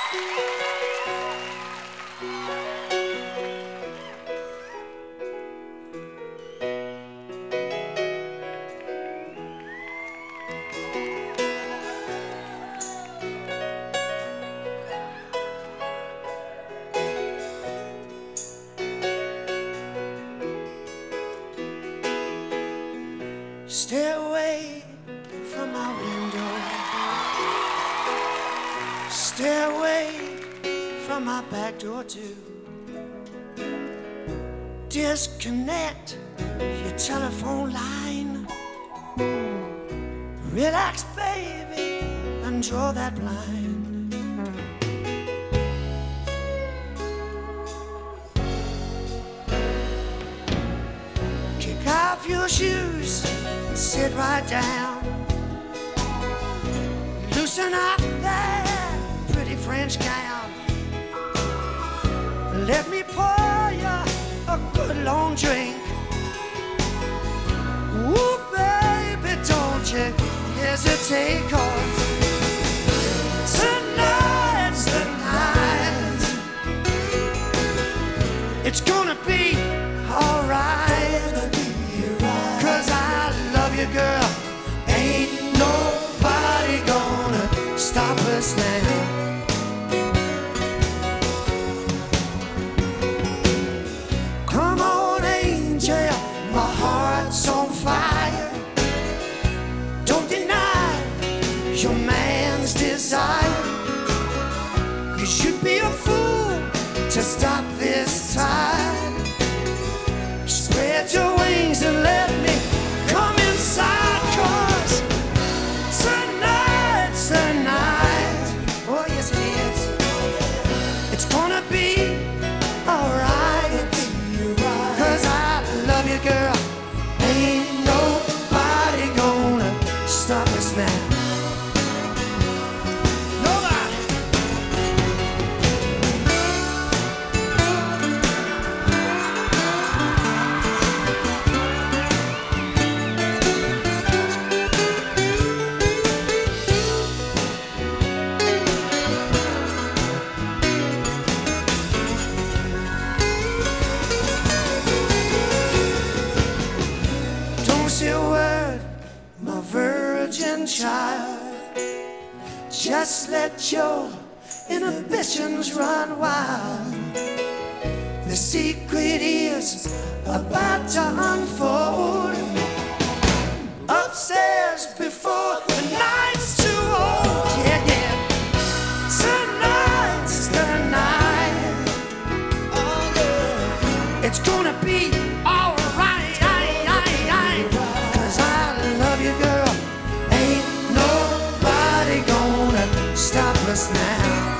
Stay away from my window. Stay away from my back door too. Disconnect your telephone line. Relax, baby, and draw that blind. Kick off your shoes and sit right down. Loosen up that pretty French gown. Let me pour you a good long drink. Ooh, baby, don't you hesitate, 'cause tonight's the night. It's gonna be alright, 'cause I love you, girl. Ain't nobody gonna stop us now. Come on, angel, my heart's on fire. Don't deny your man's desire, 'cause you'd be a fool to stop this time. Spread your wings and let me come inside, 'cause tonight's the night. Oh yes it is. It's gonna be alright, 'cause I love you, girl. Ain't nobody gonna stop us now. Nobody. Don't say a word, my virgin child. Just let your inhibitions run wild. The secret is about to unfold. Upstairs before the night's too old. Yeah, yeah. Tonight's the night. Oh, yeah. It's gonna be alright, 'cause I love you, girl. Ain't nobody gonna stop us now.